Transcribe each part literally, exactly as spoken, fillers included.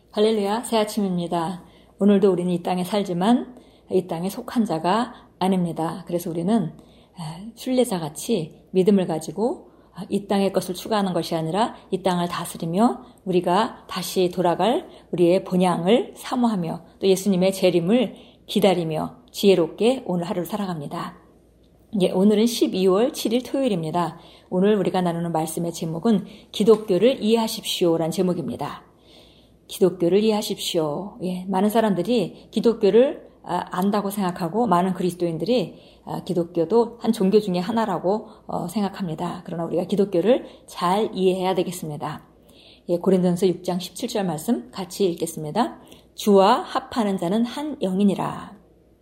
할렐루야, 새 아침입니다. 오늘도 우리는 이 땅에 살지만 이 땅에 속한 자가 아닙니다. 그래서 우리는 순례자같이 믿음을 가지고 이 땅의 것을 추구하는 것이 아니라 이 땅을 다스리며 우리가 다시 돌아갈 우리의 본향을 사모하며 또 예수님의 재림을 기다리며 지혜롭게 오늘 하루를 살아갑니다. 예, 오늘은 십이월 칠일 토요일입니다. 오늘 우리가 나누는 말씀의 제목은 기독교를 이해하십시오라는 제목입니다. 기독교를 이해하십시오. 예, 많은 사람들이 기독교를 아, 안다고 생각하고 많은 그리스도인들이 아, 기독교도 한 종교 중에 하나라고 어, 생각합니다. 그러나 우리가 기독교를 잘 이해해야 되겠습니다. 예, 고린도전서 육 장 십칠 절 말씀 같이 읽겠습니다. 주와 합하는 자는 한 영이니라.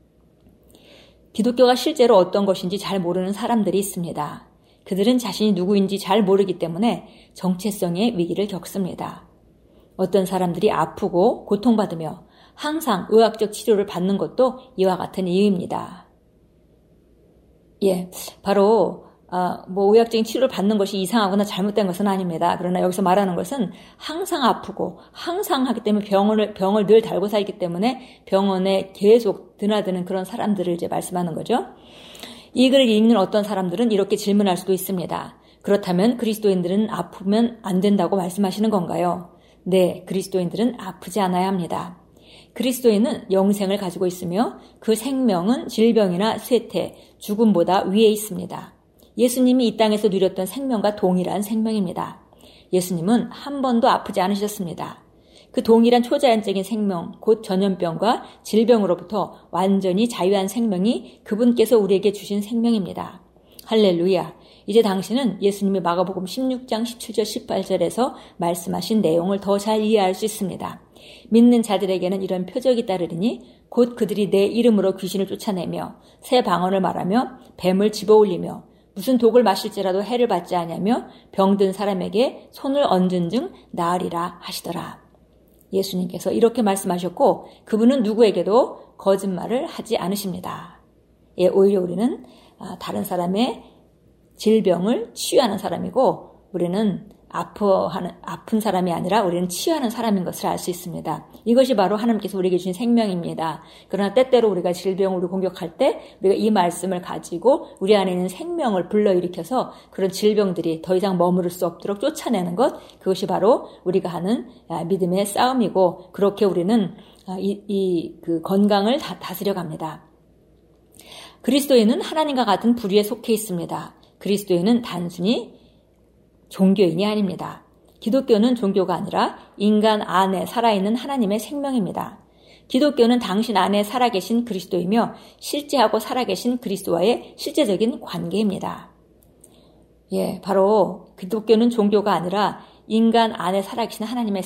기독교가 실제로 어떤 것인지 잘 모르는 사람들이 있습니다. 그들은 자신이 누구인지 잘 모르기 때문에 정체성의 위기를 겪습니다. 어떤 사람들이 아프고 고통받으며 항상 의학적 치료를 받는 것도 이와 같은 이유입니다. 예, 바로 어, 뭐 의학적인 치료를 받는 것이 이상하거나 잘못된 것은 아닙니다. 그러나 여기서 말하는 것은 항상 아프고 항상 하기 때문에 병을 병을 늘 달고 살기 때문에 병원에 계속 드나드는 그런 사람들을 이제 말씀하는 거죠. 이 글을 읽는 어떤 사람들은 이렇게 질문할 수도 있습니다. 그렇다면 그리스도인들은 아프면 안 된다고 말씀하시는 건가요? 네, 그리스도인들은 아프지 않아야 합니다. 그리스도인은 영생을 가지고 있으며 그 생명은 질병이나 쇠퇴, 죽음보다 위에 있습니다. 예수님이 이 땅에서 누렸던 생명과 동일한 생명입니다. 예수님은 한 번도 아프지 않으셨습니다. 그 동일한 초자연적인 생명, 곧 전염병과 질병으로부터 완전히 자유한 생명이 그분께서 우리에게 주신 생명입니다. 할렐루야. 이제 당신은 예수님의 마가복음 십육 장 십칠 절 십팔 절에서 말씀하신 내용을 더 잘 이해할 수 있습니다. 믿는 자들에게는 이런 표적이 따르리니 곧 그들이 내 이름으로 귀신을 쫓아내며 새 방언을 말하며 뱀을 집어올리며 무슨 독을 마실지라도 해를 받지 아니하며 병든 사람에게 손을 얹은 즉 나으리라 하시더라. 예수님께서 이렇게 말씀하셨고 그분은 누구에게도 거짓말을 하지 않으십니다. 예, 오히려 우리는 다른 사람의 질병을 치유하는 사람이고 우리는 아파하는, 아픈 사람이 아니라 우리는 치유하는 사람인 것을 알 수 있습니다. 이것이 바로 하나님께서 우리에게 주신 생명입니다. 그러나 때때로 우리가 질병으로 공격할 때 우리가 이 말씀을 가지고 우리 안에 있는 생명을 불러일으켜서 그런 질병들이 더 이상 머무를 수 없도록 쫓아내는 것, 그것이 바로 우리가 하는 믿음의 싸움이고 그렇게 우리는 이, 이 그 건강을 다, 다스려 갑니다. 그리스도인은 하나님과 같은 부류에 속해 있습니다. 그리스도인은 단순히 종교인이 아닙니다. 기독교는 종교가 아니라 인간 안에 살아있는 하나님의 생명입니다. 기독교는 당신 안에 살아계신 그리스도이며 실제하고 살아계신 그리스도와의 실제적인 관계입니다. 예, 바로 기독교는 종교가 아니라 인간 안에 살아계신 하나님의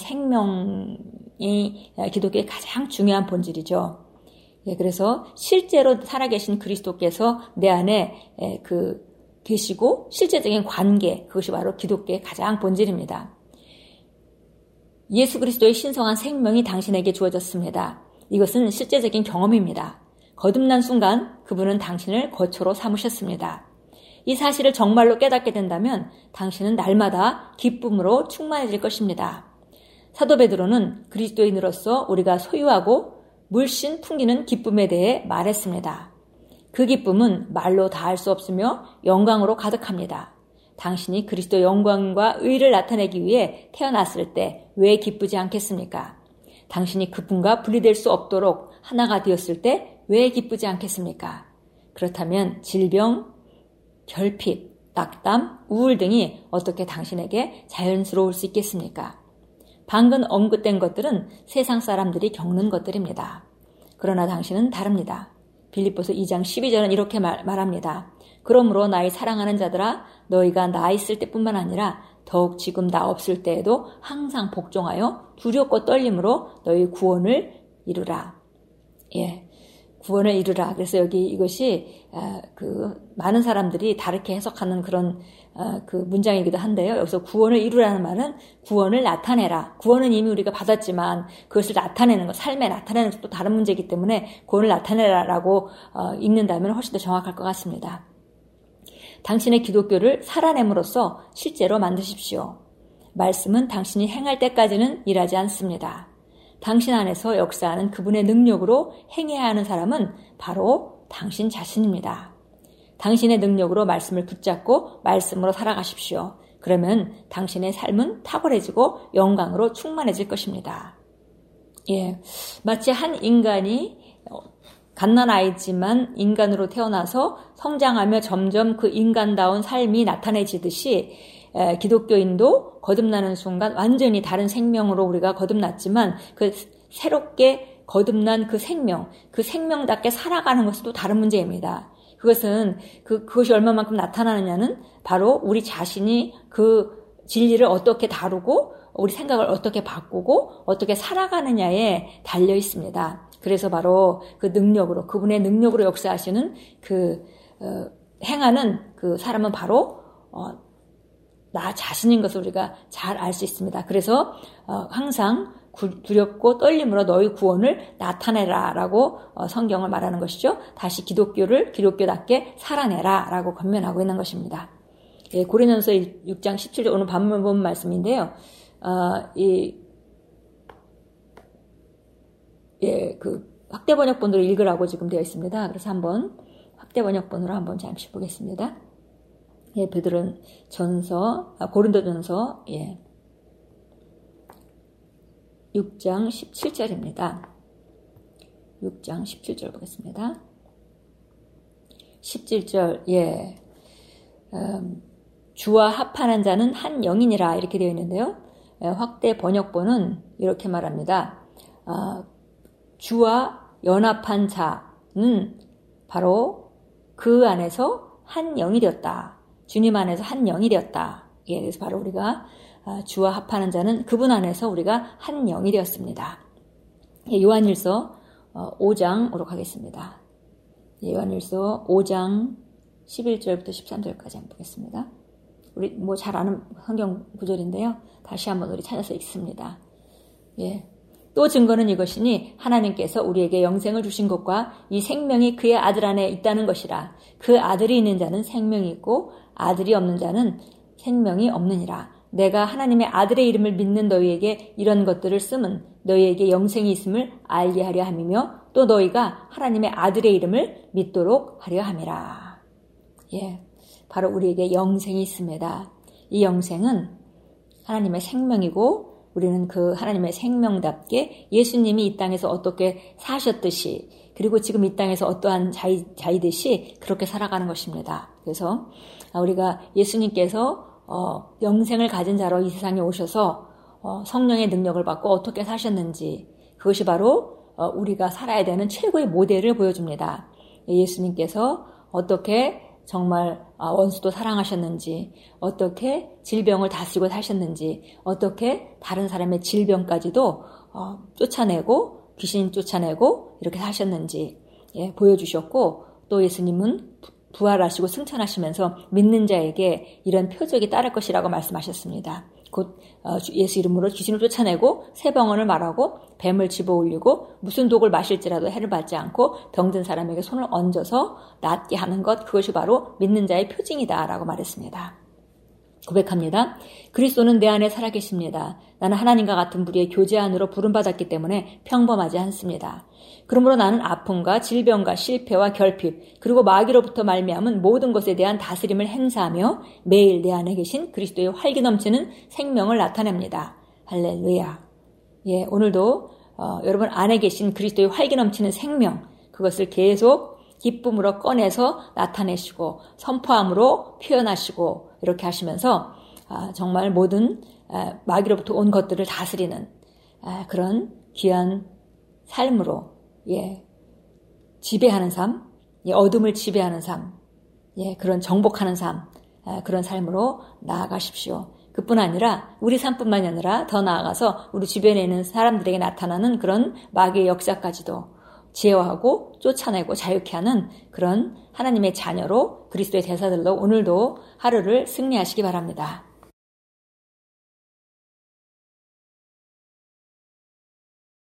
생명이 기독교의 가장 중요한 본질이죠. 예, 그래서 실제로 살아계신 그리스도께서 내 안에 그 계시고 실제적인 관계, 그것이 바로 기독교의 가장 본질입니다. 예수 그리스도의 신성한 생명이 당신에게 주어졌습니다. 이것은 실제적인 경험입니다. 거듭난 순간 그분은 당신을 거처로 삼으셨습니다. 이 사실을 정말로 깨닫게 된다면 당신은 날마다 기쁨으로 충만해질 것입니다. 사도 베드로는 그리스도인으로서 우리가 소유하고 물씬 풍기는 기쁨에 대해 말했습니다. 그 기쁨은 말로 다할 수 없으며 영광으로 가득합니다. 당신이 그리스도 영광과 의를 나타내기 위해 태어났을 때 왜 기쁘지 않겠습니까? 당신이 그분과 분리될 수 없도록 하나가 되었을 때 왜 기쁘지 않겠습니까? 그렇다면 질병, 결핍, 낙담, 우울 등이 어떻게 당신에게 자연스러울 수 있겠습니까? 방금 언급된 것들은 세상 사람들이 겪는 것들입니다. 그러나 당신은 다릅니다. 빌립보서 이 장 십이 절은 이렇게 말, 말합니다. 그러므로 나의 사랑하는 자들아 너희가 나 있을 때뿐만 아니라 더욱 지금 나 없을 때에도 항상 복종하여 두렵고 떨림으로 너희 구원을 이루라. 예, 구원을 이루라. 그래서 여기 이것이 어, 그 많은 사람들이 다르게 해석하는 그런 어, 그 문장이기도 한데요. 여기서 구원을 이루라는 말은 구원을 나타내라. 구원은 이미 우리가 받았지만 그것을 나타내는 것, 삶에 나타내는 것도 다른 문제이기 때문에 구원을 나타내라라고 어, 읽는다면 훨씬 더 정확할 것 같습니다. 당신의 기독교를 살아냄으로써 실제로 만드십시오. 말씀은 당신이 행할 때까지는 일하지 않습니다. 당신 안에서 역사하는 그분의 능력으로 행해야 하는 사람은 바로 당신 자신입니다. 당신의 능력으로 말씀을 붙잡고 말씀으로 살아가십시오. 그러면 당신의 삶은 탁월해지고 영광으로 충만해질 것입니다. 예, 마치 한 인간이 갓난아이지만 인간으로 태어나서 성장하며 점점 그 인간다운 삶이 나타내지듯이 에, 기독교인도 거듭나는 순간 완전히 다른 생명으로 우리가 거듭났지만 그 새롭게 거듭난 그 생명, 그 생명답게 살아가는 것은 또 다른 문제입니다. 그것은 그, 그것이 얼마만큼 나타나느냐는 바로 우리 자신이 그 진리를 어떻게 다루고 우리 생각을 어떻게 바꾸고 어떻게 살아가느냐에 달려 있습니다. 그래서 바로 그 능력으로, 그분의 능력으로 역사하시는 그 어, 행하는 그 사람은 바로 어, 나 자신인 것을 우리가 잘 알 수 있습니다. 그래서 어, 항상 구, 두렵고 떨림으로 너희 구원을 나타내라 라고 어, 성경을 말하는 것이죠. 다시 기독교를 기독교답게 살아내라 라고 권면하고 있는 것입니다. 예, 고린도전서 육 장 십칠 절 오늘 반문 본 말씀인데요. 어, 이, 예, 그 확대 번역본으로 읽으라고 지금 되어 있습니다. 그래서 한번 확대 번역본으로 한번 잠시 보겠습니다. 예, 베드로 전서, 아, 고린도전서, 예. 육 장 십칠 절입니다. 육 장 십칠 절 보겠습니다. 십칠 절, 예. 음, 주와 합하는 자는 한 영이니라 이렇게 되어 있는데요. 예, 확대 번역본은 이렇게 말합니다. 아, 주와 연합한 자는 바로 그 안에서 한 영이 되었다. 주님 안에서 한 영이 되었다. 예, 그래서 바로 우리가 주와 합하는 자는 그분 안에서 우리가 한 영이 되었습니다. 예, 요한일서 오 장으로 가겠습니다. 예, 요한일서 오 장 십일 절부터 십삼 절까지 한번 보겠습니다. 우리 뭐 잘 아는 성경 구절인데요. 다시 한번 우리 찾아서 읽습니다. 예. 또 증거는 이것이니 하나님께서 우리에게 영생을 주신 것과 이 생명이 그의 아들 안에 있다는 것이라. 그 아들이 있는 자는 생명이 있고 아들이 없는 자는 생명이 없느니라. 내가 하나님의 아들의 이름을 믿는 너희에게 이런 것들을 쓰면 너희에게 영생이 있음을 알게 하려 함이며 또 너희가 하나님의 아들의 이름을 믿도록 하려 함이라. 예, 바로 우리에게 영생이 있습니다. 이 영생은 하나님의 생명이고 우리는 그 하나님의 생명답게 예수님이 이 땅에서 어떻게 사셨듯이 그리고 지금 이 땅에서 어떠한 자이, 자이듯이 그렇게 살아가는 것입니다. 그래서 우리가 예수님께서 어, 영생을 가진 자로 이 세상에 오셔서 어, 성령의 능력을 받고 어떻게 사셨는지 그것이 바로 어, 우리가 살아야 되는 최고의 모델을 보여줍니다. 예수님께서 어떻게 정말 원수도 사랑하셨는지 어떻게 질병을 다스리고 사셨는지 어떻게 다른 사람의 질병까지도 어, 쫓아내고 귀신 쫓아내고 이렇게 사셨는지 예, 보여주셨고 또 예수님은 부활하시고 승천하시면서 믿는 자에게 이런 표적이 따를 것이라고 말씀하셨습니다. 곧 예수 이름으로 귀신을 쫓아내고 새병원을 말하고 뱀을 집어올리고 무슨 독을 마실지라도 해를 받지 않고 병든 사람에게 손을 얹어서 낫게 하는 것 그것이 바로 믿는 자의 표징이다 라고 말했습니다. 고백합니다. 그리스도는 내 안에 살아계십니다. 나는 하나님과 같은 부류의 교제 안으로 부름받았기 때문에 평범하지 않습니다. 그러므로 나는 아픔과 질병과 실패와 결핍 그리고 마귀로부터 말미암은 모든 것에 대한 다스림을 행사하며 매일 내 안에 계신 그리스도의 활기 넘치는 생명을 나타냅니다. 할렐루야. 예, 오늘도 어, 여러분 안에 계신 그리스도의 활기 넘치는 생명 그것을 계속 기쁨으로 꺼내서 나타내시고 선포함으로 표현하시고 이렇게 하시면서 아, 정말 모든 아, 마귀로부터 온 것들을 다스리는 아, 그런 귀한 삶으로 예, 지배하는 삶, 예, 어둠을 지배하는 삶, 예, 그런 정복하는 삶, 아, 그런 삶으로 나아가십시오. 그뿐 아니라 우리 삶뿐만이 아니라 더 나아가서 우리 주변에 있는 사람들에게 나타나는 그런 마귀의 역사까지도 제어하고 쫓아내고 자유케 하는 그런 하나님의 자녀로 그리스도의 대사들로 오늘도 하루를 승리하시기 바랍니다.